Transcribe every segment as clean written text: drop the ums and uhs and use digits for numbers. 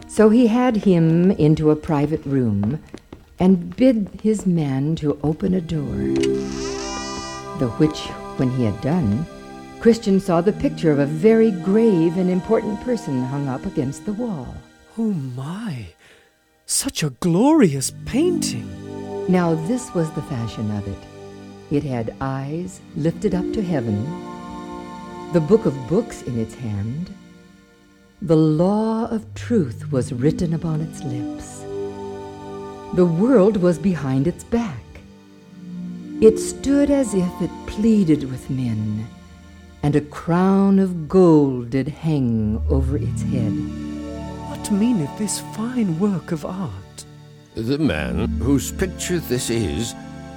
So he had him into a private room and bid his man to open a door. The which, when he had done, Christian saw the picture of a very grave and important person hung up against the wall. Oh my! Such a glorious painting! Now this was the fashion of it. It had eyes lifted up to heaven, the book of books in its hand. The law of truth was written upon its lips. The world was behind its back. It stood as if it pleaded with men, and a crown of gold did hang over its head. What meaneth this fine work of art? The man whose picture this is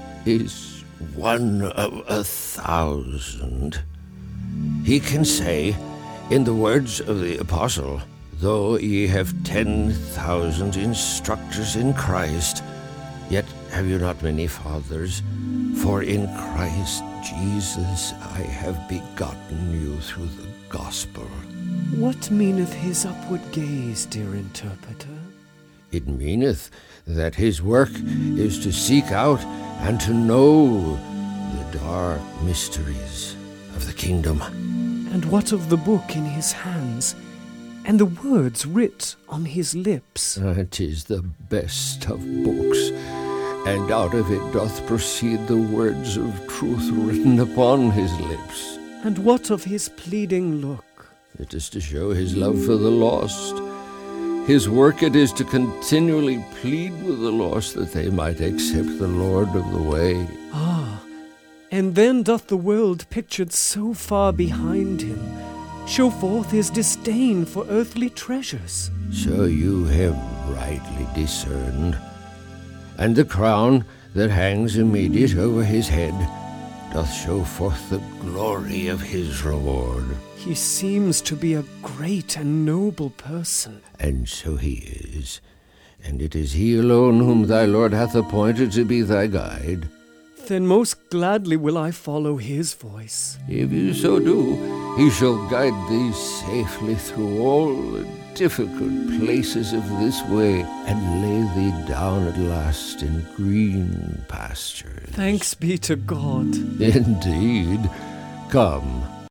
one of 1,000. He can say, in the words of the apostle, though ye have 10,000 instructors in Christ, yet have you not many fathers, for in Christ Jesus I have begotten you through the gospel. What meaneth his upward gaze, dear interpreter? It meaneth that his work is to seek out and to know the dark mysteries of the kingdom. And what of the book in his hands, and the words writ on his lips? It is the best of books, and out of it doth proceed the words of truth written upon his lips. And what of his pleading look? It is to show his love for the lost. His work it is to continually plead with the lost that they might accept the Lord of the way. Ah, and then doth the world pictured so far behind him show forth his disdain for earthly treasures. So you have rightly discerned. And the crown that hangs immediate over his head doth show forth the glory of his reward. He seems to be a great and noble person. And so he is. And it is he alone whom thy Lord hath appointed to be thy guide. Then most gladly will I follow his voice. If you so do, he shall guide thee safely through all the difficult places of this way, and lay thee down at last in green pastures. Thanks be to God. Indeed. Come,